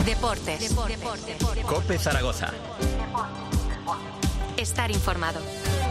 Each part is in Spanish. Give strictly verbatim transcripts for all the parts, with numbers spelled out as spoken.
Deportes. Deportes. Deportes. COPE Zaragoza. Estar informado.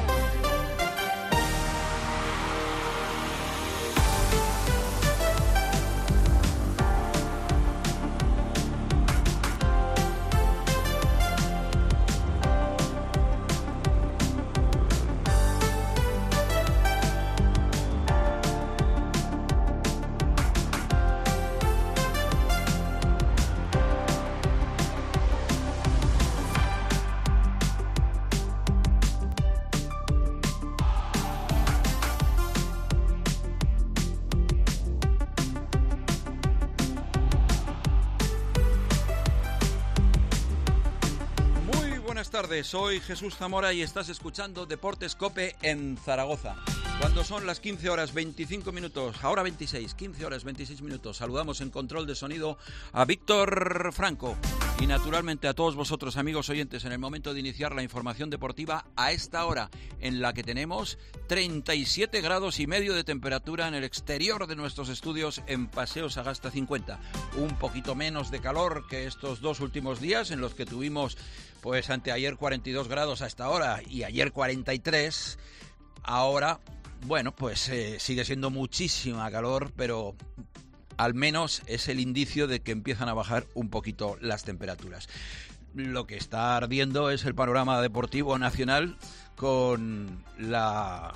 Buenas tardes, soy Jesús Zamora y estás escuchando Deportes COPE en Zaragoza. Cuando son las quince horas veinticinco minutos, ahora veintiséis, quince horas veintiséis minutos, saludamos en control de sonido a Víctor Franco y naturalmente a todos vosotros, amigos oyentes, en el momento de iniciar la información deportiva a esta hora en la que tenemos treinta y siete grados y medio de temperatura en el exterior de nuestros estudios en Paseo Sagasta cincuenta. Un poquito menos de calor que estos dos últimos días en los que tuvimos, pues anteayer cuarenta y dos grados a esta hora y ayer cuarenta y tres. Ahora, bueno, pues eh, sigue siendo muchísima calor, pero al menos es el indicio de que empiezan a bajar un poquito las temperaturas. Lo que está ardiendo es el panorama deportivo nacional con la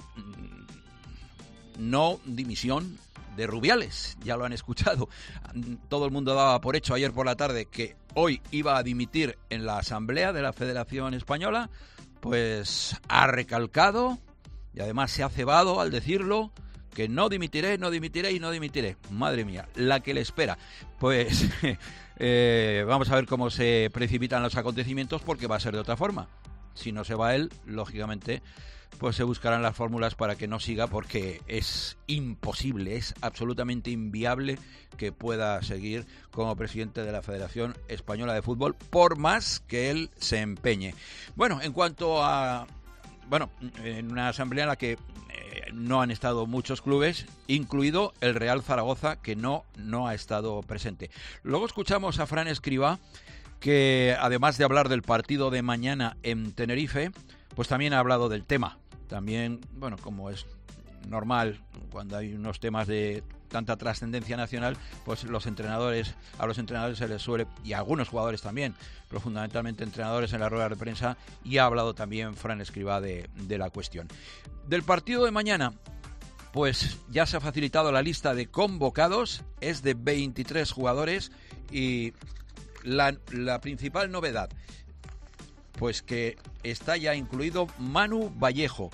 no dimisión de Rubiales. Ya lo han escuchado. Todo el mundo daba por hecho ayer por la tarde que hoy iba a dimitir en la Asamblea de la Federación Española. Pues ha recalcado y además se ha cebado al decirlo que no dimitiré, no dimitiré y no dimitiré. Madre mía, la que le espera. Pues eh, vamos a ver cómo se precipitan los acontecimientos, porque va a ser de otra forma. Si no se va él, lógicamente, pues se buscarán las fórmulas para que no siga, porque es imposible, es absolutamente inviable que pueda seguir como presidente de la Federación Española de Fútbol, por más que él se empeñe. Bueno, en cuanto a... Bueno, en una asamblea en la que eh, no han estado muchos clubes, incluido el Real Zaragoza, que no, no ha estado presente. Luego escuchamos a Fran Escribá, que además de hablar del partido de mañana en Tenerife, pues también ha hablado del tema. También, bueno, como es normal, cuando hay unos temas de tanta trascendencia nacional, pues los entrenadores, a los entrenadores se les suele, y a algunos jugadores también, pero fundamentalmente entrenadores en la rueda de prensa, y ha hablado también Fran Escribá de, de la cuestión. Del partido de mañana, pues ya se ha facilitado la lista de convocados, es de veintitrés jugadores, y la, la principal novedad, pues que está ya incluido Manu Vallejo.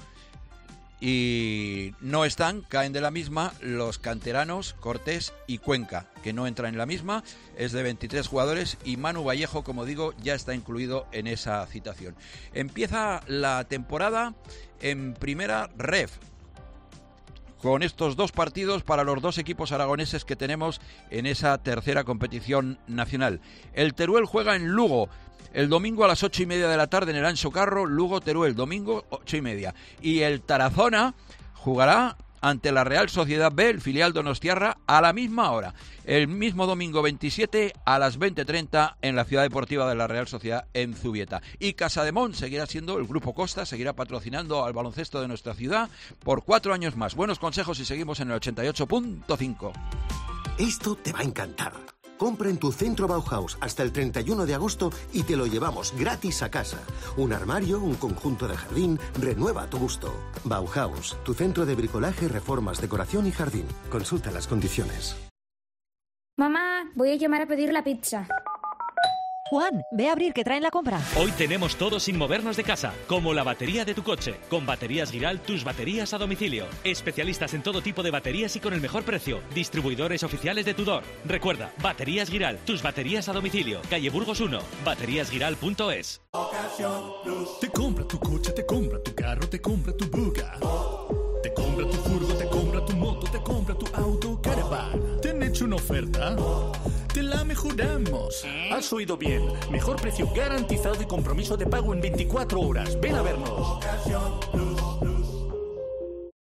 Y no están, caen de la misma los canteranos Cortés y Cuenca, que no entran en la misma, es de veintitrés jugadores, y Manu Vallejo, como digo, ya está incluido en esa citación. Empieza la temporada en primera ref, con estos dos partidos para los dos equipos aragoneses que tenemos en esa tercera competición nacional. El Teruel juega en Lugo el domingo a las ocho y media de la tarde en el Ancho Carro, Lugo-Teruel, domingo ocho y media. Y el Tarazona jugará ante la Real Sociedad B, el filial donostiarra, a la misma hora. El mismo domingo veintisiete a las veinte treinta en la Ciudad Deportiva de la Real Sociedad en Zubieta. Y Casademont seguirá siendo, el Grupo Costa seguirá patrocinando al baloncesto de nuestra ciudad por cuatro años más. Buenos consejos y seguimos en el ochenta y ocho punto cinco. Esto te va a encantar. Compra en tu centro Bauhaus hasta el treinta y uno de agosto y te lo llevamos gratis a casa. Un armario, un conjunto de jardín, renueva a tu gusto. Bauhaus, tu centro de bricolaje, reformas, decoración y jardín. Consulta las condiciones. Mamá, voy a llamar a pedir la pizza. Juan, ve a abrir que traen la compra. Hoy tenemos todo sin movernos de casa, como la batería de tu coche. Con Baterías Giral, tus baterías a domicilio. Especialistas en todo tipo de baterías y con el mejor precio. Distribuidores oficiales de Tudor. Recuerda, Baterías Giral, tus baterías a domicilio. Calle Burgos uno, baterías giral punto es. Te compra tu coche, te compra tu carro, te compra tu buga. Te compra tu furgo, te compra tu moto, te compra tu auto, caravan. ¿Te han hecho una oferta? Te la mejoramos. Has oído bien. Mejor precio garantizado y compromiso de pago en veinticuatro horas. Ven a vernos.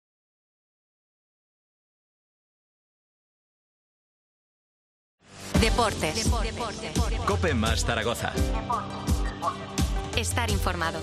Deportes. Deportes. Deportes. COPE más Zaragoza. Estar informado.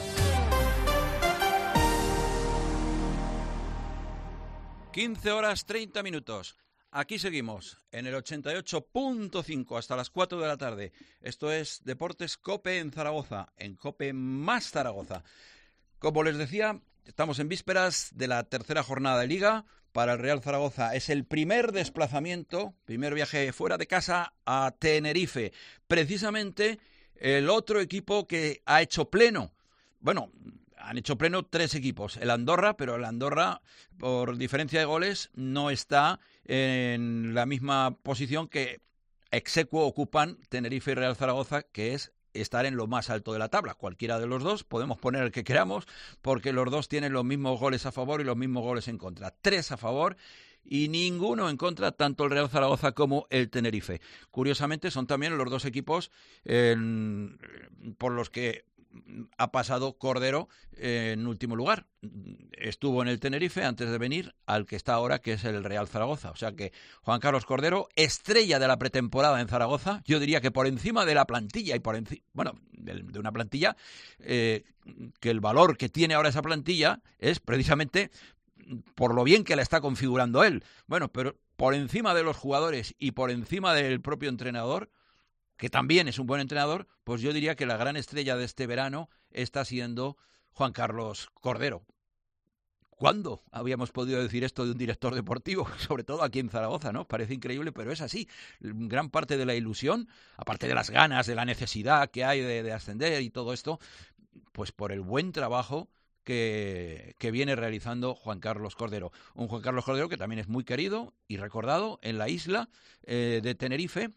quince horas treinta minutos. Aquí seguimos, en el ochenta y ocho punto cinco hasta las cuatro de la tarde. Esto es Deportes COPE en Zaragoza, en COPE más Zaragoza. Como les decía, estamos en vísperas de la tercera jornada de Liga para el Real Zaragoza. Es el primer desplazamiento, primer viaje fuera de casa a Tenerife. Precisamente el otro equipo que ha hecho pleno. Bueno, han hecho pleno tres equipos. El Andorra, pero el Andorra, por diferencia de goles, no está en la misma posición que execuo ocupan Tenerife y Real Zaragoza, que es estar en lo más alto de la tabla. Cualquiera de los dos, podemos poner el que queramos, porque los dos tienen los mismos goles a favor y los mismos goles en contra. Tres a favor y ninguno en contra, tanto el Real Zaragoza como el Tenerife. Curiosamente, son también los dos equipos eh, por los que ha pasado Cordero eh, en último lugar. Estuvo en el Tenerife antes de venir al que está ahora, que es el Real Zaragoza. O sea que Juan Carlos Cordero, estrella de la pretemporada en Zaragoza, yo diría que por encima de la plantilla y por encima, bueno, de, de una plantilla eh, que el valor que tiene ahora esa plantilla es precisamente por lo bien que la está configurando él. Bueno, pero por encima de los jugadores y por encima del propio entrenador, que también es un buen entrenador, pues yo diría que la gran estrella de este verano está siendo Juan Carlos Cordero. ¿Cuándo habíamos podido decir esto de un director deportivo? Sobre todo aquí en Zaragoza, ¿no? Parece increíble, pero es así. Gran parte de la ilusión, aparte de las ganas, de la necesidad que hay de, de ascender y todo esto, pues por el buen trabajo que, que viene realizando Juan Carlos Cordero. Un Juan Carlos Cordero que también es muy querido y recordado en la isla eh, de Tenerife.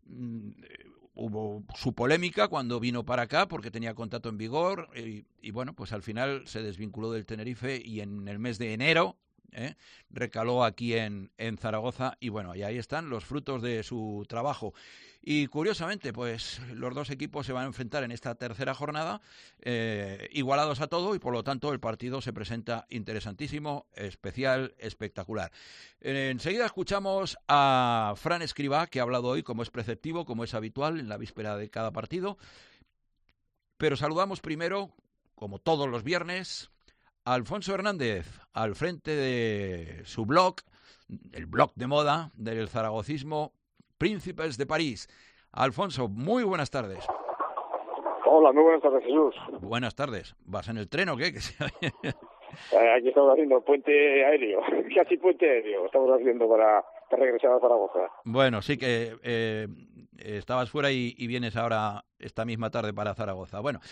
Hubo su polémica cuando vino para acá porque tenía contrato en vigor y, y bueno, pues al final se desvinculó del Tenerife y en el mes de enero ¿eh? recaló aquí en, en Zaragoza y bueno, y ahí están los frutos de su trabajo. Y curiosamente, pues los dos equipos se van a enfrentar en esta tercera jornada eh, igualados a todo y por lo tanto el partido se presenta interesantísimo, especial, espectacular. Eh, enseguida escuchamos a Fran Escribá, que ha hablado hoy como es preceptivo, como es habitual en la víspera de cada partido. Pero saludamos primero, como todos los viernes, a Alfonso Hernández, al frente de su blog, el blog de moda del zaragocismo, Príncipes de París. Alfonso, muy buenas tardes. Hola, muy buenas tardes, Jesús. Buenas tardes. ¿Vas en el tren o qué? eh, aquí estamos haciendo puente aéreo, casi puente aéreo. Estamos haciendo para, para regresar a Zaragoza. Bueno, sí que eh, estabas fuera y, y vienes ahora esta misma tarde para Zaragoza. Bueno,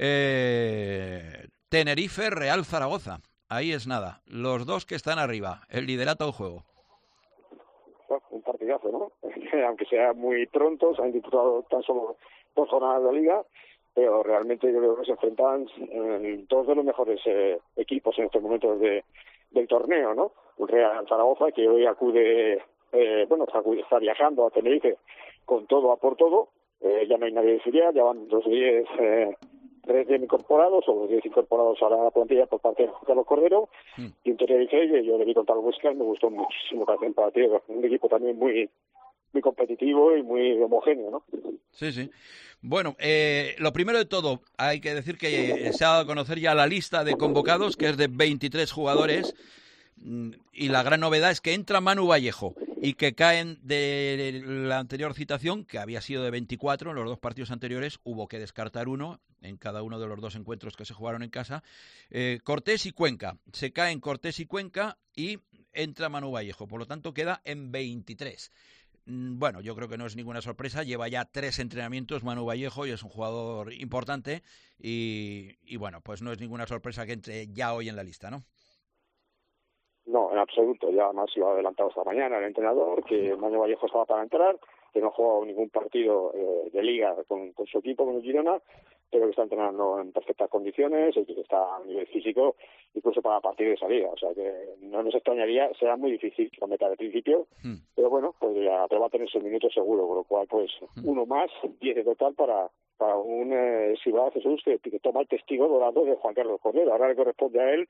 eh, Tenerife, Real Zaragoza. Ahí es nada. Los dos que están arriba. El liderato del juego. Un partidazo, ¿no? Aunque sea muy pronto, se han disputado tan solo dos jornadas de Liga, pero realmente yo creo que se enfrentan eh, dos de los mejores eh, equipos en estos momentos de, del torneo, ¿no? Un Real Zaragoza que hoy acude, eh, bueno, está, está viajando a Tenerife con todo a por todo, eh, ya no hay nadie de filial, ya van los diez eh, recién incorporados o los diez incorporados a la plantilla por parte de Carlos Cordero mm. y un Tenerife que yo le vi contra los Huesca, me gustó muchísimo el partido, un equipo también muy muy competitivo y muy homogéneo, ¿no? Sí, sí. Bueno, eh, lo primero de todo, hay que decir que se ha dado a conocer ya la lista de convocados, que es de veintitrés jugadores, y la gran novedad es que entra Manu Vallejo y que caen de la anterior citación, que había sido de veinticuatro, en los dos partidos anteriores hubo que descartar uno en cada uno de los dos encuentros que se jugaron en casa. eh, Cortés y Cuenca, se caen Cortés y Cuenca y entra Manu Vallejo, por lo tanto queda en veintitrés. Bueno, yo creo que no es ninguna sorpresa, lleva ya tres entrenamientos Manu Vallejo y es un jugador importante y, y bueno, pues no es ninguna sorpresa que entre ya hoy en la lista, ¿no? No, en absoluto, ya además iba adelantado esta mañana el entrenador, que Manu Vallejo estaba para entrar, que no ha jugado ningún partido eh, de Liga con, con su equipo, con el Girona, pero que está entrenando en perfectas condiciones y que está a nivel físico incluso para partir de salida, o sea que no nos extrañaría, será muy difícil que lo meta de principio, mm. pero bueno, pues ya te va a tener sus minutos seguro, con lo cual pues mm. uno más, diez de total para para un eh, Silva Jesús que, que toma el testigo dorado de Juan Carlos Cordero. Ahora le corresponde a él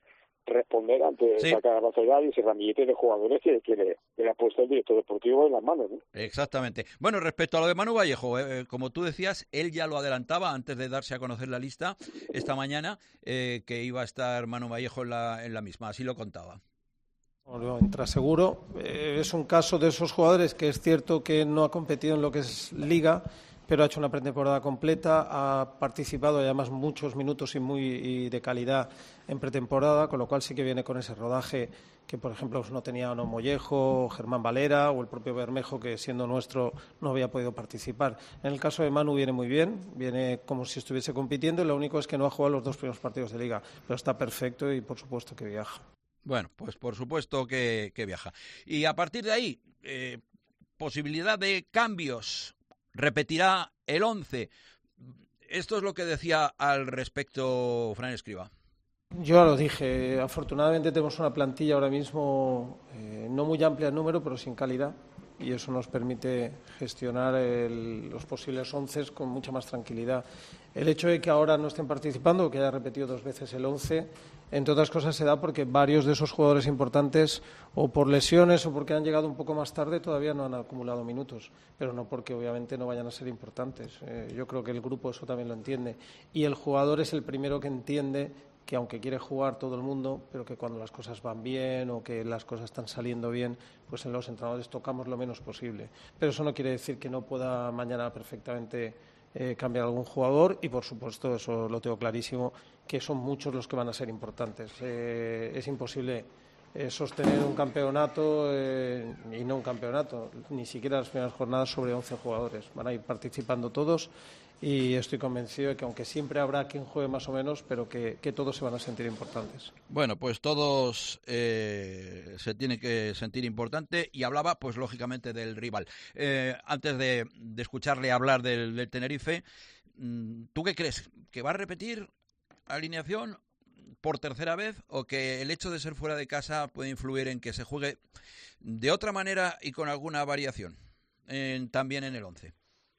responder ante sí. esa capacidad y ese ramillete de jugadores que, que, le, que le ha puesto el director deportivo en las manos, ¿no? Exactamente. Bueno, respecto a lo de Manu Vallejo, eh, como tú decías, él ya lo adelantaba antes de darse a conocer la lista esta mañana, eh, que iba a estar Manu Vallejo en la, en la misma, así lo contaba. Bueno, entra seguro. Eh, es un caso de esos jugadores que es cierto que no ha competido en lo que es Liga, pero ha hecho una pretemporada completa, ha participado y además muchos minutos y muy y de calidad en pretemporada, con lo cual sí que viene con ese rodaje que, por ejemplo, no tenía Ono Mollejo, Germán Valera o el propio Bermejo, que siendo nuestro no había podido participar. En el caso de Manu viene muy bien, viene como si estuviese compitiendo, y lo único es que no ha jugado los dos primeros partidos de Liga, pero está perfecto y por supuesto que viaja. Bueno, pues por supuesto que, que viaja. Y a partir de ahí, eh, posibilidad de cambios. Repetirá el once. Esto es lo que decía al respecto Fran Escribá. Yo ya lo dije, afortunadamente tenemos una plantilla ahora mismo eh, no muy amplia en número, pero sin calidad, y eso nos permite gestionar el, los posibles once con mucha más tranquilidad. El hecho de que ahora no estén participando, que haya repetido dos veces el once, entre otras cosas se da porque varios de esos jugadores importantes, o por lesiones o porque han llegado un poco más tarde, todavía no han acumulado minutos, pero no porque obviamente no vayan a ser importantes. Eh, yo creo que el grupo eso también lo entiende, y el jugador es el primero que entiende que aunque quiere jugar todo el mundo, pero que cuando las cosas van bien o que las cosas están saliendo bien, pues en los entrenadores tocamos lo menos posible. Pero eso no quiere decir que no pueda mañana perfectamente eh, cambiar algún jugador, y por supuesto, eso lo tengo clarísimo, que son muchos los que van a ser importantes. Eh, es imposible eh, sostener un campeonato eh, y no un campeonato, ni siquiera las primeras jornadas sobre once jugadores. Van a ir participando todos. Y estoy convencido de que aunque siempre habrá quien juegue más o menos, pero que, que todos se van a sentir importantes. Bueno, pues todos eh, se tienen que sentir importante, y hablaba pues lógicamente del rival. Eh, antes de, de escucharle hablar del, del Tenerife, ¿tú qué crees? ¿Que va a repetir alineación por tercera vez, o que el hecho de ser fuera de casa puede influir en que se juegue de otra manera y con alguna variación en, también en el once?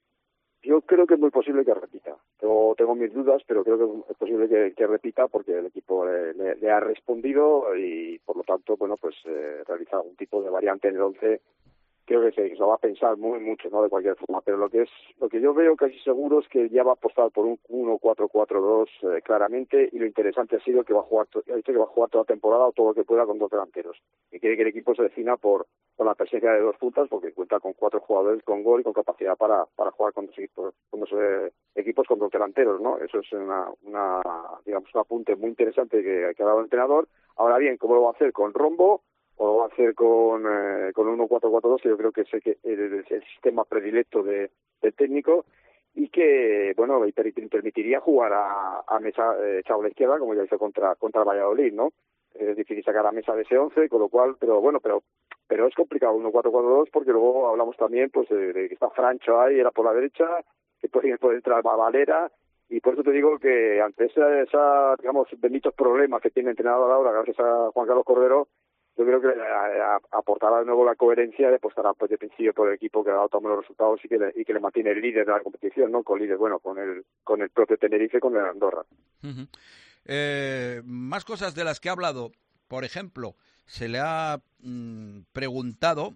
Yo creo que es muy posible que repita. Yo tengo mis dudas, pero creo que es posible que, que repita porque el equipo le, le, le ha respondido y, por lo tanto, bueno, pues eh, realiza algún tipo de variante en el once. Creo que se, se lo va a pensar muy mucho, ¿no? De cualquier forma, pero lo que es lo que yo veo casi seguro es que ya va a apostar por un uno cuatro cuatro dos eh, claramente, y lo interesante ha sido que va a jugar to- ha dicho que va a jugar toda la temporada o todo lo que pueda con dos delanteros, y quiere que el equipo se defina por con la presencia de dos puntas, porque cuenta con cuatro jugadores con gol y con capacidad para para jugar con dos equipos con dos eh, equipos con dos delanteros, ¿no? Eso es una una digamos un apunte muy interesante que, que ha dado el entrenador. Ahora bien, ¿cómo lo va a hacer? ¿Con rombo o lo va a hacer con eh, con uno cuatro cuatro dos, que yo creo que es el, el, el sistema predilecto de, del técnico, y que, bueno, permitiría jugar a, a Mesa eh, echado a la izquierda, como ya hizo contra contra Valladolid, ¿no? Es difícil sacar a Mesa de ese once, con lo cual, pero bueno, pero pero es complicado uno cuatro cuatro dos, porque luego hablamos también pues de, de que está Francho ahí, era por la derecha, que puede, puede entrar Valera, y por eso te digo que ante esa, esa digamos, benditos problemas que tiene el entrenador ahora, gracias a Juan Carlos Cordero, yo creo que a, a, aportará de nuevo la coherencia de apostar pues, de principio por el equipo que ha dado todos los resultados y que le, y que le mantiene el líder de la competición, ¿no? Con líder, bueno, con el con el propio Tenerife, con el Andorra. Uh-huh. Eh, más cosas de las que ha hablado. Por ejemplo, se le ha mmm, preguntado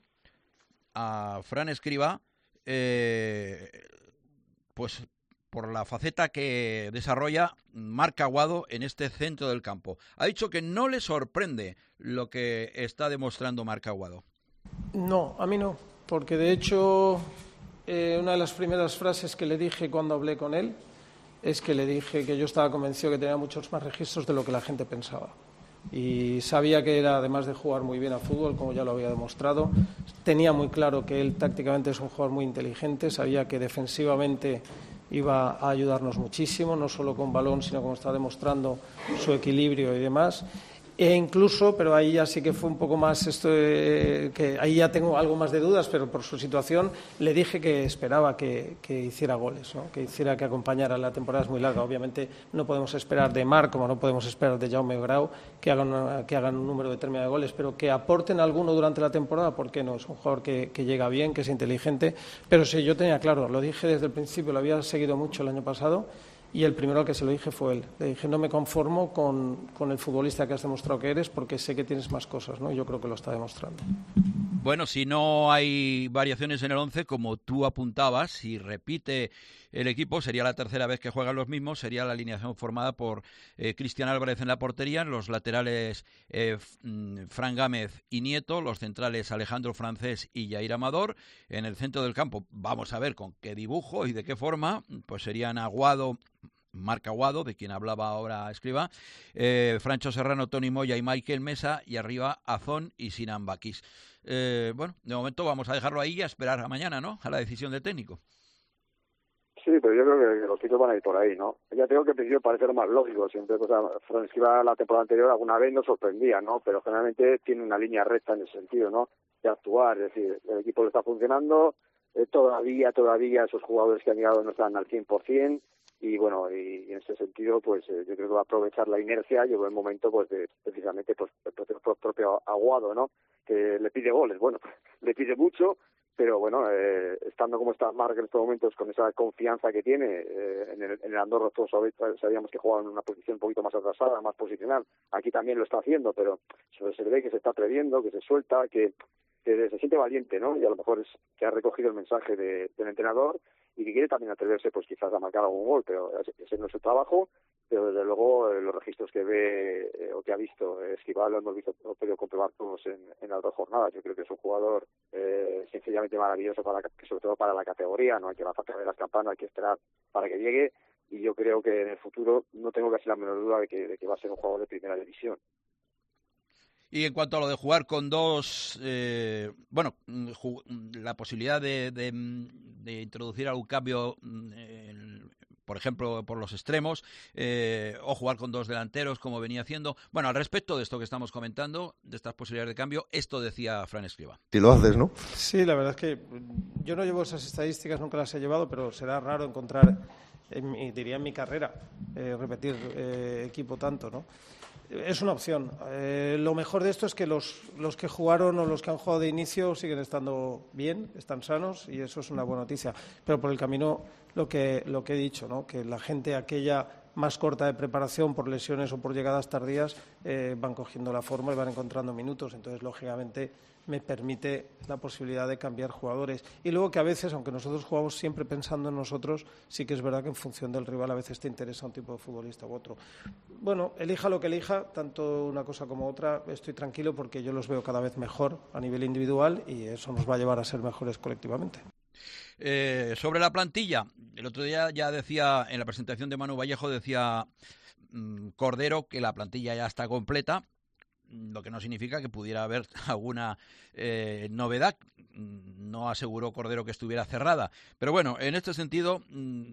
a Fran Escribá, eh, pues por la faceta que desarrolla Marc Aguado en este centro del campo. Ha dicho que no le sorprende lo que está demostrando Marc Aguado. No, a mí no, porque de hecho eh, una de las primeras frases que le dije cuando hablé con él es que le dije que yo estaba convencido que tenía muchos más registros de lo que la gente pensaba. Y sabía que era, además de jugar muy bien a fútbol, como ya lo había demostrado, tenía muy claro que él tácticamente es un jugador muy inteligente, sabía que defensivamente iba a ayudarnos muchísimo, no solo con balón, sino como está demostrando su equilibrio y demás. E incluso, pero ahí ya sí que fue un poco más esto, eh, que ahí ya tengo algo más de dudas, pero por su situación le dije que esperaba que, que hiciera goles, ¿no? Que hiciera, que acompañara. La temporada es muy larga, obviamente no podemos esperar de Marc, como no podemos esperar de Jaume Grau, que hagan, una, que hagan un número determinado de goles, pero que aporten alguno durante la temporada, ¿por qué no? Es un jugador que, que llega bien, que es inteligente, pero sí, yo tenía claro, lo dije desde el principio, lo había seguido mucho el año pasado, y el primero al que se lo dije fue él. Le dije, no me conformo con, con el futbolista que has demostrado que eres, porque sé que tienes más cosas, ¿no? Y yo creo que lo está demostrando. Bueno, si no hay variaciones en el once, como tú apuntabas, si repite el equipo, sería la tercera vez que juegan los mismos, sería la alineación formada por eh, Cristian Álvarez en la portería, los laterales eh, Fran Gámez y Nieto, los centrales Alejandro Francés y Yair Amador, en el centro del campo vamos a ver con qué dibujo y de qué forma, pues serían Aguado, Marc Aguado, de quien hablaba ahora Escribá, eh, Francho Serrano, Toni Moya y Michael Mesa, y arriba Azón y Sinan Bakis. Eh, bueno, de momento vamos a dejarlo ahí y a esperar a mañana, ¿no?, a la decisión del técnico. Sí, pero yo creo que los tiros van a ir por ahí, ¿no? Ya tengo que al principio parece lo más lógico. Siempre, pues, Fran Escribá la temporada anterior alguna vez nos sorprendía, ¿no? Pero generalmente tiene una línea recta en ese sentido, ¿no?, de actuar. Es decir, el equipo le está funcionando, eh, todavía, todavía esos jugadores que han llegado no están al cien por ciento, y bueno, y, y en ese sentido, pues eh, yo creo que va a aprovechar la inercia. Llegó el momento, pues, de precisamente, pues, el propio, propio Aguado, ¿no?, que le pide goles. Bueno, le pide mucho, pero bueno, eh, estando como está Marc en estos momentos, con esa confianza que tiene, eh, en, el, en el Andorra todos sabíamos que jugaba en una posición un poquito más atrasada, más posicional. Aquí también lo está haciendo, pero se, se ve que se está atreviendo, que se suelta, que, que se siente valiente, ¿no? Y a lo mejor es que ha recogido el mensaje de, del entrenador y que quiere también atreverse, pues quizás a marcar algún gol, pero ese no es su trabajo. Pero desde luego eh, los registros que ve eh, o que ha visto eh, Escribá lo hemos visto, lo hemos podido comprobar todos en, en las dos jornadas. Yo creo que es un jugador eh, sencillamente maravilloso, para que sobre todo para la categoría. No hay que bajar de las campanas, hay que esperar para que llegue, y yo creo que en el futuro no tengo casi la menor duda de que, de que va a ser un jugador de primera división. Y en cuanto a lo de jugar con dos, eh, bueno, la posibilidad de, de, de introducir algún cambio, eh, por ejemplo, por los extremos, eh, o jugar con dos delanteros, como venía haciendo. Bueno, al respecto de esto que estamos comentando, de estas posibilidades de cambio, esto decía Fran Escribá. Si lo haces, ¿no? Sí, la verdad es que yo no llevo esas estadísticas, nunca las he llevado, pero será raro encontrar, en mi, diría en mi carrera, eh, repetir eh, equipo tanto, ¿no? Es una opción. Eh, lo mejor de esto es que los, los que jugaron o los que han jugado de inicio siguen estando bien, están sanos, y eso es una buena noticia. Pero por el camino, lo que, lo que he dicho, ¿no?, que la gente aquella más corta de preparación por lesiones o por llegadas tardías eh, van cogiendo la forma y van encontrando minutos. Entonces, lógicamente, me permite la posibilidad de cambiar jugadores. Y luego que a veces, aunque nosotros jugamos siempre pensando en nosotros, sí que es verdad que en función del rival a veces te interesa un tipo de futbolista u otro. Bueno, elija lo que elija, tanto una cosa como otra, estoy tranquilo porque yo los veo cada vez mejor a nivel individual y eso nos va a llevar a ser mejores colectivamente. Eh, sobre la plantilla, el otro día ya decía, en la presentación de Manu Vallejo, decía mmm, Cordero que la plantilla ya está completa, lo que no significa que pudiera haber alguna eh, novedad. No aseguró Cordero que estuviera cerrada. Pero bueno, en este sentido,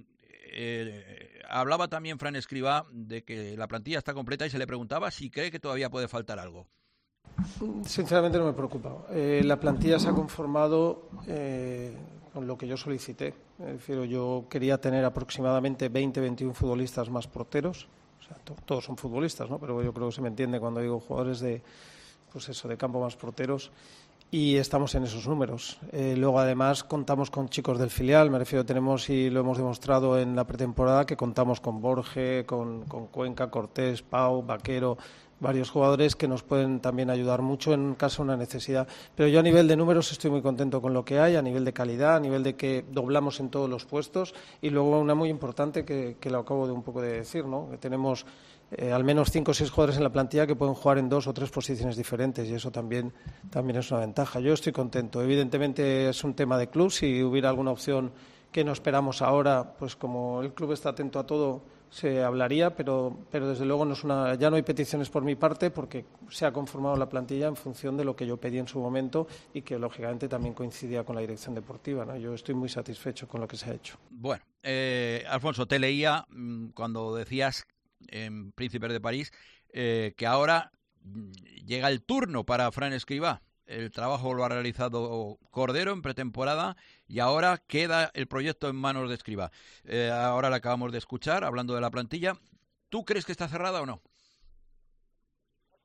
eh, hablaba también Fran Escribá de que la plantilla está completa y se le preguntaba si cree que todavía puede faltar algo. Sinceramente no me preocupa. Eh, la plantilla se ha conformado eh, con lo que yo solicité. Es decir, yo quería tener aproximadamente veinte, veintiún futbolistas más porteros. O sea, to- todos son futbolistas, ¿no? Pero yo creo que se me entiende cuando digo jugadores de, pues eso, de campo más porteros. Y estamos en esos números. Eh, luego, además, contamos con chicos del filial. Me refiero, tenemos, y lo hemos demostrado en la pretemporada, que contamos con Borge, con, con Cuenca, Cortés, Pau, Vaquero, varios jugadores que nos pueden también ayudar mucho en caso de una necesidad. Pero yo a nivel de números estoy muy contento con lo que hay, a nivel de calidad, a nivel de que doblamos en todos los puestos. Y luego una muy importante que, que lo acabo de un poco de decir, ¿no? Que tenemos eh, al menos cinco o seis jugadores en la plantilla que pueden jugar en dos o tres posiciones diferentes, y eso también, también es una ventaja. Yo estoy contento. Evidentemente es un tema de club. Si hubiera alguna opción que no esperamos ahora, pues como el club está atento a todo, se hablaría, pero, pero desde luego no es una, ya no hay peticiones por mi parte, porque se ha conformado la plantilla en función de lo que yo pedí en su momento y que lógicamente también coincidía con la dirección deportiva, ¿no? Yo estoy muy satisfecho con lo que se ha hecho. Bueno, eh, Alfonso, te leía mmm, cuando decías en Príncipes de París eh, que ahora mmm, llega el turno para Fran Escribá. El trabajo lo ha realizado Cordero en pretemporada y ahora queda el proyecto en manos de Escribá. Eh, ahora la acabamos de escuchar hablando de la plantilla. ¿Tú crees que está cerrada o no? Yo estoy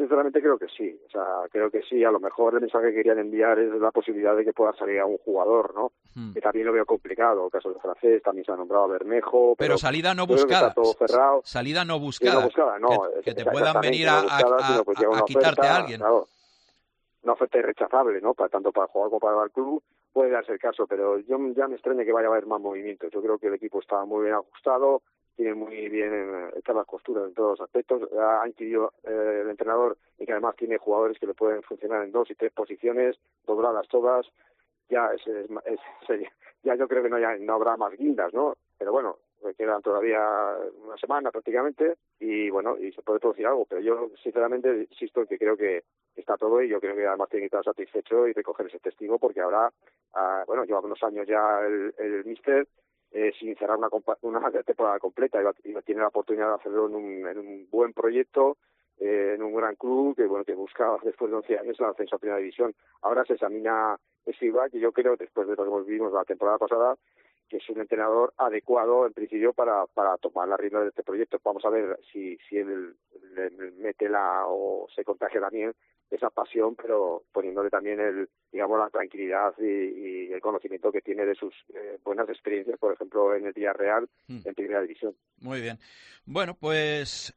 sinceramente creo que sí, o sea, creo que sí, a lo mejor el mensaje que querían enviar es la posibilidad de que pueda salir a un jugador, ¿no? Hmm. Que también lo veo complicado, el caso del francés, también se ha nombrado a Bermejo. Pero, pero salida no buscada, todo cerrado. salida no buscada, sí, no, buscada, no que, que te puedan venir a, buscada, a, a, pues a quitarte oferta, a alguien. Claro, una oferta irrechazable, ¿no? Para, tanto para jugar como para el club, puede darse el caso, pero yo ya me extraña que vaya a haber más movimiento. Yo creo que el equipo está muy bien ajustado, tiene muy bien hechas las costuras en todos los aspectos, ha incidido eh, el entrenador y que además tiene jugadores que le pueden funcionar en dos y tres posiciones, dobladas todas, ya es, es, es, es ya yo creo que no, ya, no habrá más guindas, ¿no? Pero bueno, quedan todavía una semana prácticamente y bueno, y se puede producir algo, pero yo sinceramente insisto en que creo que está todo y yo creo que además tiene que estar satisfecho y recoger ese testigo porque ahora, uh, bueno, lleva unos años ya el, el míster Eh, sin cerrar una, una temporada completa y, y tiene la oportunidad de hacerlo en un, en un buen proyecto, eh, en un gran club que bueno que busca después de once años el ascenso a primera división. Ahora se examina Escribá, que yo creo, después de lo que vimos la temporada pasada, que es un entrenador adecuado en principio para, para tomar la rienda de este proyecto. Vamos a ver si, si él le mete la o se contagia también esa pasión, pero poniéndole también el digamos la tranquilidad y, y el conocimiento que tiene de sus eh, buenas experiencias, por ejemplo en el Villarreal mm. en primera división. Muy bien. Bueno, pues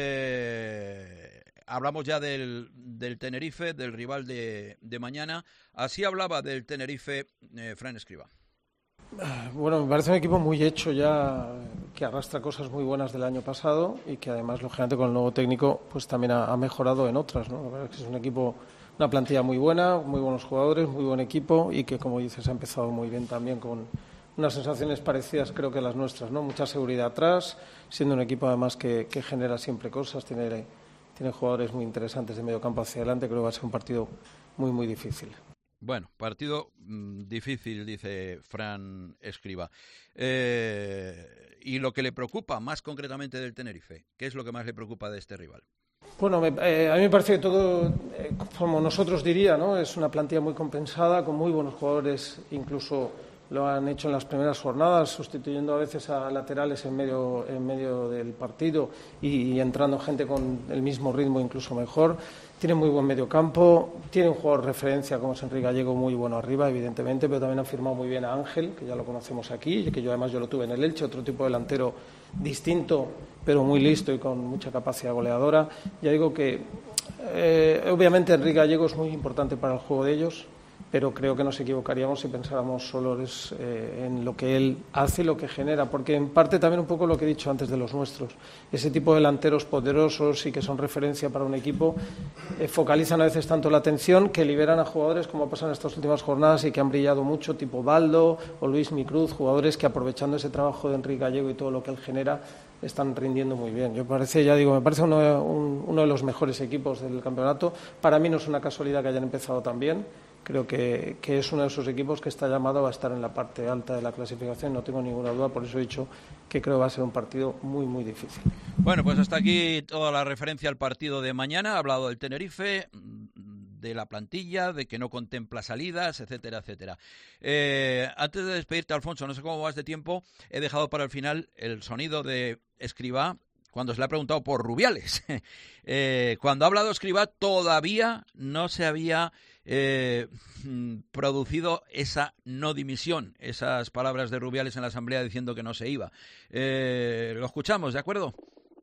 eh, hablamos ya del, del Tenerife, del rival de, de mañana. Así hablaba del Tenerife eh, Fran Escribá. Bueno, me parece un equipo muy hecho ya, que arrastra cosas muy buenas del año pasado y que además, lógicamente, con el nuevo técnico pues también ha, ha mejorado en otras, ¿no? La verdad es que es un equipo, una plantilla muy buena, muy buenos jugadores, muy buen equipo y que, como dices, ha empezado muy bien también con unas sensaciones parecidas, creo que las nuestras, ¿no? Mucha seguridad atrás, siendo un equipo además que, que genera siempre cosas, tiene, tiene jugadores muy interesantes de medio campo hacia adelante, creo que va a ser un partido muy, muy difícil. Bueno, partido mmm, difícil, dice Fran Escribá. Eh, y lo que le preocupa más concretamente del Tenerife, ¿qué es lo que más le preocupa de este rival? Bueno, me, eh, a mí me parece que todo, eh, como nosotros diría, ¿no? Es una plantilla muy compensada, con muy buenos jugadores, incluso lo han hecho en las primeras jornadas, sustituyendo a veces a laterales en medio, en medio del partido y, y entrando gente con el mismo ritmo, incluso mejor. Tiene muy buen medio campo, tiene un jugador de referencia como es Enrique Gallego, muy bueno arriba, evidentemente, pero también han firmado muy bien a Ángel, que ya lo conocemos aquí, y que yo además yo lo tuve en el Elche, otro tipo de delantero distinto, pero muy listo y con mucha capacidad goleadora. Ya digo que, eh, obviamente, Enrique Gallego es muy importante para el juego de ellos, pero creo que nos equivocaríamos si pensáramos solo es, eh, en lo que él hace y lo que genera, porque en parte también un poco lo que he dicho antes de los nuestros, ese tipo de delanteros poderosos y que son referencia para un equipo, eh, focalizan a veces tanto la atención que liberan a jugadores como pasa en estas últimas jornadas y que han brillado mucho, tipo Baldo o Luis Micruz, jugadores que aprovechando ese trabajo de Enrique Gallego y todo lo que él genera, están rindiendo muy bien. Yo parece, ya digo, me parece uno, un, uno de los mejores equipos del campeonato. Para mí no es una casualidad que hayan empezado tan bien. Creo que, que es uno de esos equipos que está llamado a estar en la parte alta de la clasificación, no tengo ninguna duda, por eso he dicho que creo que va a ser un partido muy, muy difícil. Bueno, pues hasta aquí toda la referencia al partido de mañana. Ha hablado del Tenerife, de la plantilla, de que no contempla salidas, etcétera, etcétera. Eh, antes de despedirte, Alfonso, no sé cómo vas de tiempo, he dejado para el final el sonido de Escribá, cuando se le ha preguntado por Rubiales. eh, cuando ha hablado Escribá, todavía no se había eh, producido esa no dimisión, esas palabras de Rubiales en la asamblea diciendo que no se iba. Eh, lo escuchamos, ¿de acuerdo?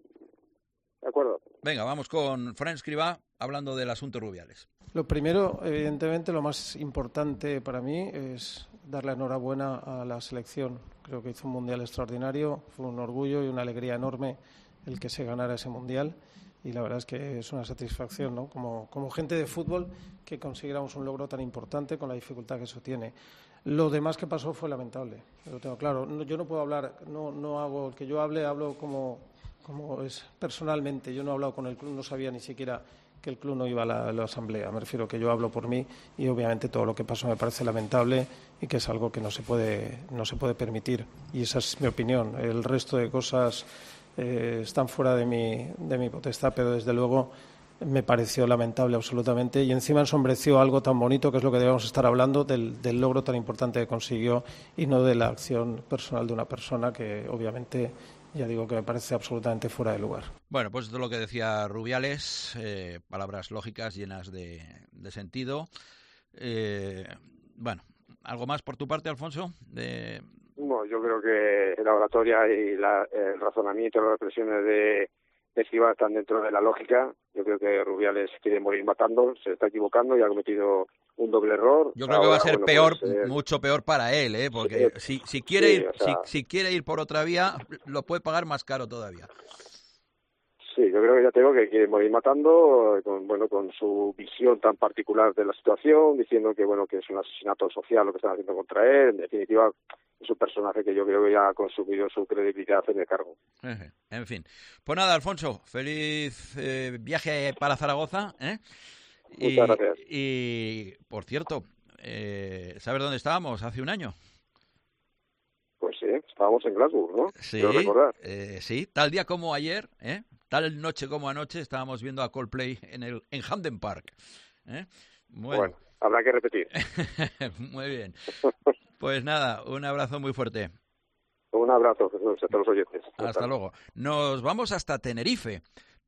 De acuerdo. Venga, vamos con Fran Escribá hablando del asunto Rubiales. Lo primero, evidentemente, lo más importante para mí es darle enhorabuena a la selección. Creo que hizo un mundial extraordinario, fue un orgullo y una alegría enorme el que se ganara ese mundial y la verdad es que es una satisfacción, ¿no? Como, como gente de fútbol que consiguiéramos un logro tan importante con la dificultad que eso tiene. Lo demás que pasó fue lamentable, lo tengo claro. No, yo no puedo hablar, no, no hago, el que yo hable, hablo como, como es personalmente. Yo no he hablado con el club, no sabía ni siquiera que el club no iba a la, a la asamblea. Me refiero que yo hablo por mí y obviamente todo lo que pasó me parece lamentable y que es algo que no se puede, no se puede permitir. Y esa es mi opinión. El resto de cosas eh, están fuera de mi, de mi potestad, pero desde luego me pareció lamentable absolutamente y encima ensombreció algo tan bonito que es lo que debemos estar hablando del, del logro tan importante que consiguió y no de la acción personal de una persona que obviamente ya digo que me parece absolutamente fuera de lugar. Bueno, pues esto es lo que decía Rubiales, eh, palabras lógicas, llenas de, de sentido. Eh, bueno, ¿algo más por tu parte, Alfonso? De... Bueno, yo creo que la oratoria y la, el razonamiento, las reflexiones de, de Escribá están dentro de la lógica. Yo creo que Rubiales quiere morir matando, se está equivocando y ha cometido un doble error. Yo creo Ahora, que va a ser bueno, peor, pues, eh, mucho peor para él, ¿eh? Porque eh, si, si, quiere sí, ir, o sea, si, si quiere ir por otra vía, lo puede pagar más caro todavía. Sí, yo creo que ya tengo que quiere morir matando, con, bueno, con su visión tan particular de la situación, diciendo que bueno que es un asesinato social lo que están haciendo contra él. En definitiva, es un personaje que yo creo que ya ha consumido su credibilidad en el cargo. En fin, pues nada, Alfonso, feliz eh, viaje para Zaragoza, ¿eh? Y, Muchas gracias. Y, por cierto, eh, ¿sabes dónde estábamos hace un año? Pues sí, estábamos en Glasgow, ¿no? Sí, Quiero recordar. Eh, sí, tal día como ayer, ¿eh? Tal noche como anoche estábamos viendo a Coldplay en el en Hampden Park. ¿eh? Bueno. bueno, habrá que repetir. Muy bien. Pues nada, un abrazo muy fuerte. Un abrazo, Jesús, a todos los oyentes. Hasta, hasta luego. Nos vamos hasta Tenerife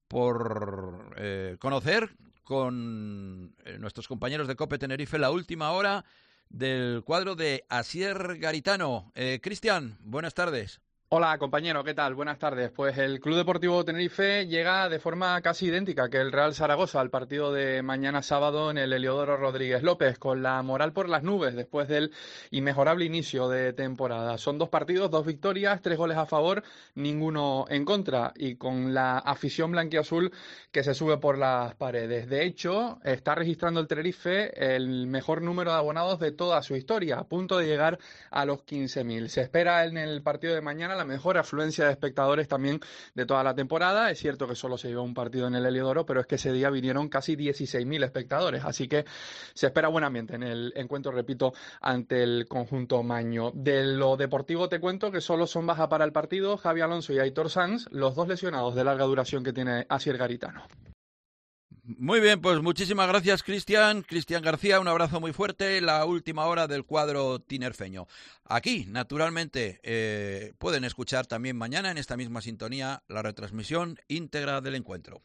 por eh, conocer con eh, nuestros compañeros de COPE Tenerife la última hora del cuadro de Asier Garitano. Eh, Cristian, buenas tardes. Hola compañero, ¿qué tal? Buenas tardes. Pues el Club Deportivo Tenerife llega de forma casi idéntica que el Real Zaragoza al partido de mañana sábado en el Heliodoro Rodríguez López, con la moral por las nubes después del inmejorable inicio de temporada. Son dos partidos, dos victorias, tres goles a favor, ninguno en contra, y con la afición blanquiazul que se sube por las paredes. De hecho, está registrando el Tenerife el mejor número de abonados de toda su historia, a punto de llegar a los quince mil. Se espera en el partido de mañana la mejor afluencia de espectadores también de toda la temporada. Es cierto que solo se llevó un partido en el Heliodoro, pero es que ese día vinieron casi dieciséis mil espectadores, así que se espera buen ambiente en el encuentro, repito, ante el conjunto maño. De lo deportivo te cuento que solo son baja para el partido Javi Alonso y Aitor Sanz, los dos lesionados de larga duración que tiene Asier Garitano. Muy bien, pues muchísimas gracias, Cristian. Cristian García, un abrazo muy fuerte. La última hora del cuadro tinerfeño. Aquí, naturalmente, eh, pueden escuchar también mañana en esta misma sintonía la retransmisión íntegra del encuentro.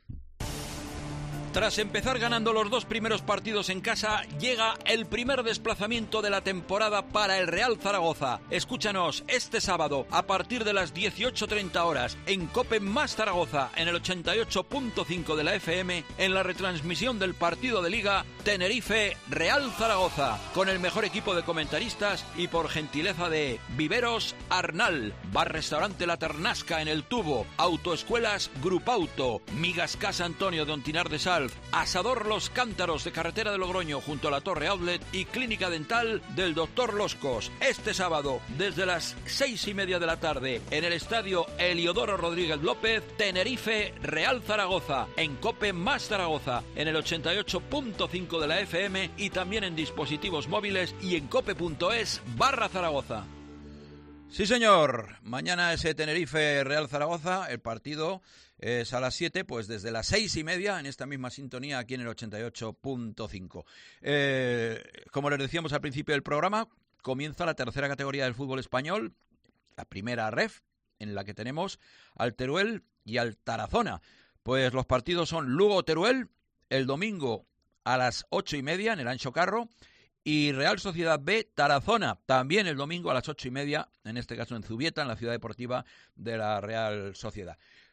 Tras empezar ganando los dos primeros partidos en casa, llega el primer desplazamiento de la temporada para el Real Zaragoza. Escúchanos este sábado a partir de las dieciocho treinta horas en COPE más Zaragoza en el ochenta y ocho punto cinco de la F M en la retransmisión del partido de Liga Tenerife-Real Zaragoza, con el mejor equipo de comentaristas y por gentileza de Viveros Arnal, Bar-Restaurante La Ternasca en El Tubo, Autoescuelas Grupauto, Migas Casa Antonio de Ontinar de Sal, Asador Los Cántaros de Carretera de Logroño junto a la Torre Outlet y Clínica Dental del Doctor Loscos. Este sábado, desde las seis y media de la tarde, en el Estadio Heliodoro Rodríguez López, Tenerife, Real Zaragoza, en COPE más Zaragoza, en el ochenta y ocho punto cinco de la F M y también en dispositivos móviles y en cope.es barra Zaragoza. Sí, señor. Mañana ese Tenerife Real Zaragoza, el partido es a las siete, pues desde las seis y media en esta misma sintonía aquí en el ochenta y ocho punto cinco. Eh, como les decíamos al principio del programa, comienza la tercera categoría del fútbol español, la primera ref, en la que tenemos al Teruel y al Tarazona. Pues los partidos son Lugo-Teruel el domingo a las ocho y media en el Ancho Carro, y Real Sociedad B Tarazona también el domingo a las ocho y media, en este caso en Zubieta, en la ciudad deportiva de la Real Sociedad.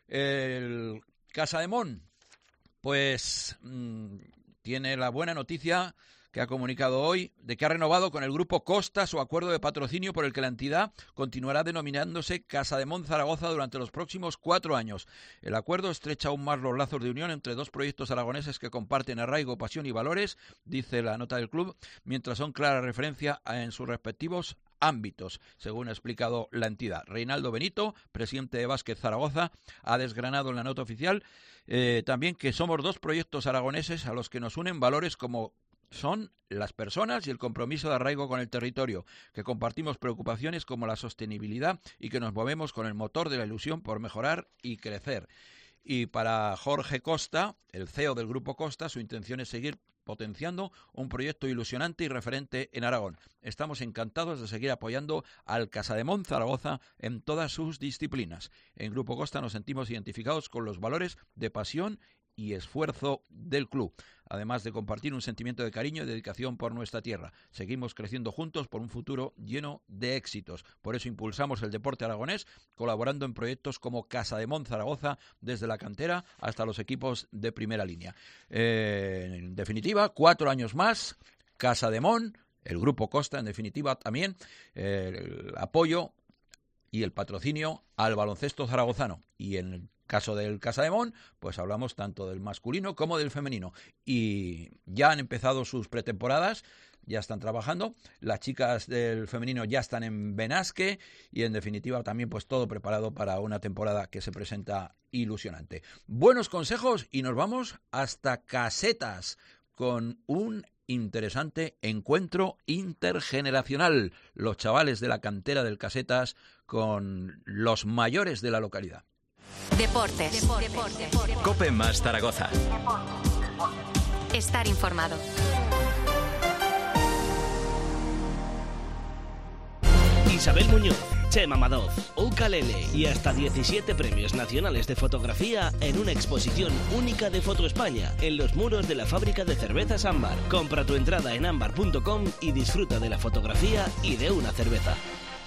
El Casademón, pues mmm, tiene la buena noticia que ha comunicado hoy de que ha renovado con el Grupo Costa su acuerdo de patrocinio por el que la entidad continuará denominándose Casademón Zaragoza durante los próximos cuatro años. El acuerdo estrecha aún más los lazos de unión entre dos proyectos aragoneses que comparten arraigo, pasión y valores, dice la nota del club, mientras son clara referencia en sus respectivos ámbitos, según ha explicado la entidad. Reinaldo Benito, presidente de Vázquez Zaragoza, ha desgranado en la nota oficial eh, también que somos dos proyectos aragoneses a los que nos unen valores como son las personas y el compromiso de arraigo con el territorio, que compartimos preocupaciones como la sostenibilidad y que nos movemos con el motor de la ilusión por mejorar y crecer. Y para Jorge Costa, el C E O del Grupo Costa, su intención es seguir potenciando un proyecto ilusionante y referente en Aragón. Estamos encantados de seguir apoyando al Casademón Zaragoza en todas sus disciplinas. En Grupo Costa nos sentimos identificados con los valores de pasión y esfuerzo del club, además de compartir un sentimiento de cariño y dedicación por nuestra tierra. Seguimos creciendo juntos por un futuro lleno de éxitos. Por eso impulsamos el deporte aragonés, colaborando en proyectos como Casademón Zaragoza, desde la cantera hasta los equipos de primera línea. Eh, en definitiva, cuatro años más, Casademón, el Grupo Costa, en definitiva también, eh, el apoyo y el patrocinio al baloncesto zaragozano. Y en el caso del Casademón, pues hablamos tanto del masculino como del femenino. Y ya han empezado sus pretemporadas, ya están trabajando. Las chicas del femenino ya están en Benasque y, en definitiva, también pues todo preparado para una temporada que se presenta ilusionante. Buenos consejos y nos vamos hasta Casetas con un interesante encuentro intergeneracional. Los chavales de la cantera del Casetas con los mayores de la localidad. Deportes. Deportes. Deportes. COPE más Zaragoza. Estar informado. Isabel Muñoz, Chema Madoz, Ukalele y hasta diecisiete premios nacionales de fotografía en una exposición única de Foto España en los muros de la fábrica de cervezas Ámbar. Compra tu entrada en ámbar punto com y disfruta de la fotografía y de una cerveza.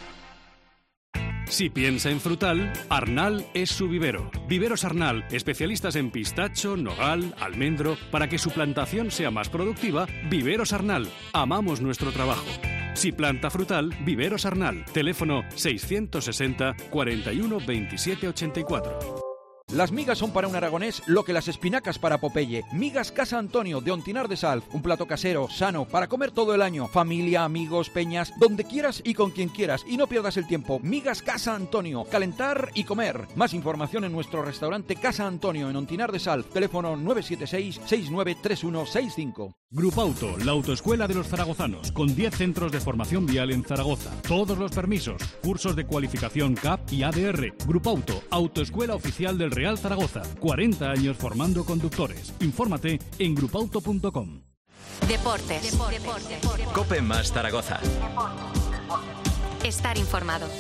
Si piensa en frutal, Arnal es su vivero. Viveros Arnal, especialistas en pistacho, nogal, almendro. Para que su plantación sea más productiva, Viveros Arnal. Amamos nuestro trabajo. Si planta frutal, Viveros Arnal. Teléfono seiscientos sesenta, cuarenta y uno, veintisiete, ochenta y cuatro. Las migas son para un aragonés lo que las espinacas para Popeye. Migas Casa Antonio de Ontinar de Sal. Un plato casero, sano, para comer todo el año. Familia, amigos, peñas, donde quieras y con quien quieras. Y no pierdas el tiempo. Migas Casa Antonio. Calentar y comer. Más información en nuestro restaurante Casa Antonio en Ontinar de Sal. Teléfono nueve siete seis, seis nueve tres uno seis cinco. Grupauto, la autoescuela de los zaragozanos, con diez centros de formación vial en Zaragoza. Todos los permisos, cursos de cualificación C A P y A D R. Grupauto, autoescuela oficial del Real Zaragoza. cuarenta años formando conductores. Infórmate en grupauto punto com. Deportes. Deportes. Deportes. COPE más Zaragoza. Estar informado.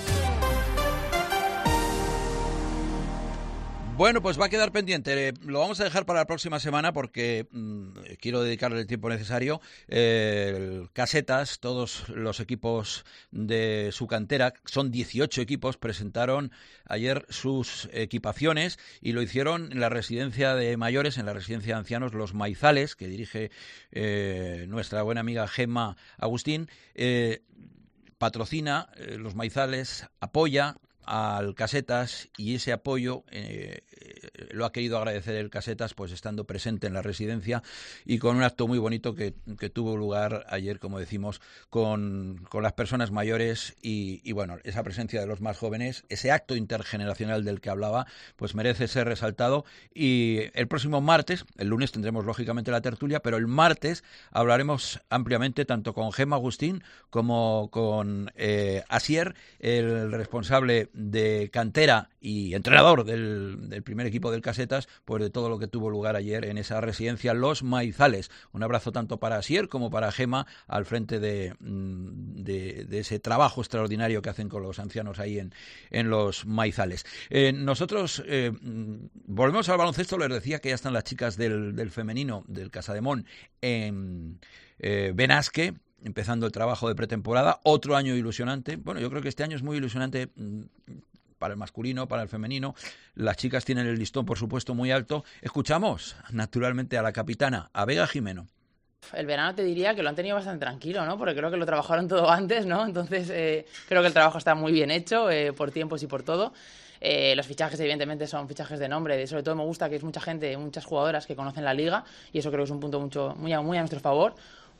Bueno, pues va a quedar pendiente. Lo vamos a dejar para la próxima semana porque mmm, quiero dedicarle el tiempo necesario. Eh, Casetas, todos los equipos de su cantera, son dieciocho equipos, presentaron ayer sus equipaciones y lo hicieron en la residencia de mayores, en la residencia de ancianos Los Maizales, que dirige eh, nuestra buena amiga Gemma Agustín. Eh, patrocina eh, Los Maizales, apoya al Casetas y ese apoyo eh, lo ha querido agradecer el Casetas pues estando presente en la residencia y con un acto muy bonito que, que tuvo lugar ayer, como decimos, con, con las personas mayores y, y bueno, esa presencia de los más jóvenes, ese acto intergeneracional del que hablaba, pues merece ser resaltado. Y el próximo martes, el lunes tendremos lógicamente la tertulia, pero el martes hablaremos ampliamente tanto con Gemma Agustín como con eh, Asier, el responsable de cantera y entrenador del, del primer equipo del Casetas, pues de todo lo que tuvo lugar ayer en esa residencia Los Maizales. Un abrazo tanto para Asier como para Gemma al frente de, de, de ese trabajo extraordinario que hacen con los ancianos ahí en, en Los Maizales. Eh, nosotros eh, volvemos al baloncesto. Les decía que ya están las chicas del, del femenino del Casademón en eh, Benasque, empezando el trabajo de pretemporada, otro año ilusionante. Bueno, yo creo que este año es muy ilusionante para el masculino, para el femenino. Las chicas tienen el listón, por supuesto, muy alto. Escuchamos, naturalmente, a la capitana, a Vega Jimeno. El verano te diría que lo han tenido bastante tranquilo, ¿no? Porque creo que lo trabajaron todo antes, ¿no? Entonces, eh, creo que el trabajo está muy bien hecho, eh, por tiempos y por todo. Eh, los fichajes, evidentemente, son fichajes de nombre. Sobre todo me gusta que es mucha gente, muchas jugadoras que conocen la liga y eso creo que es un punto mucho, muy, a, muy a nuestro favor.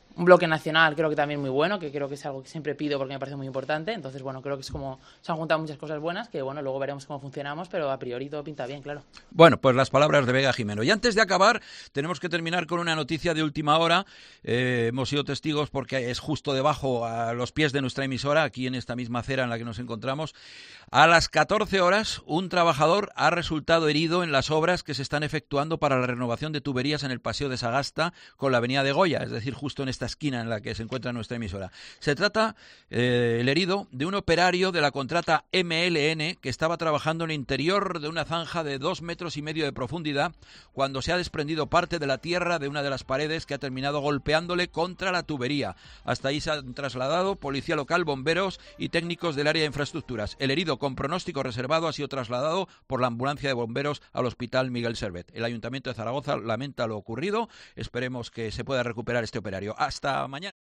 un bloque nacional creo que también muy bueno, que creo que es algo que siempre pido porque me parece muy importante. Entonces, bueno, creo que es como se han juntado muchas cosas buenas que, bueno, luego veremos cómo funcionamos, pero a priori todo pinta bien, claro. Bueno, pues las palabras de Vega Jimeno. Y antes de acabar, tenemos que terminar con una noticia de última hora. Eh, hemos sido testigos porque es justo debajo, a los pies de nuestra emisora, aquí en esta misma acera en la que nos encontramos. A las catorce horas, un trabajador ha resultado herido en las obras que se están efectuando para la renovación de tuberías en el Paseo de Sagasta con la avenida de Goya, es decir, justo en esta esquina en la que se encuentra nuestra emisora. Se trata, eh, el herido, de un operario de la contrata M L N que estaba trabajando en el interior de una zanja de dos metros y medio de profundidad cuando se ha desprendido parte de la tierra de una de las paredes que ha terminado golpeándole contra la tubería. Hasta ahí se han trasladado policía local, bomberos y técnicos del área de infraestructuras. El herido con pronóstico reservado ha sido trasladado por la ambulancia de bomberos al Hospital Miguel Servet. El Ayuntamiento de Zaragoza lamenta lo ocurrido. Esperemos que se pueda recuperar este operario. Hasta mañana.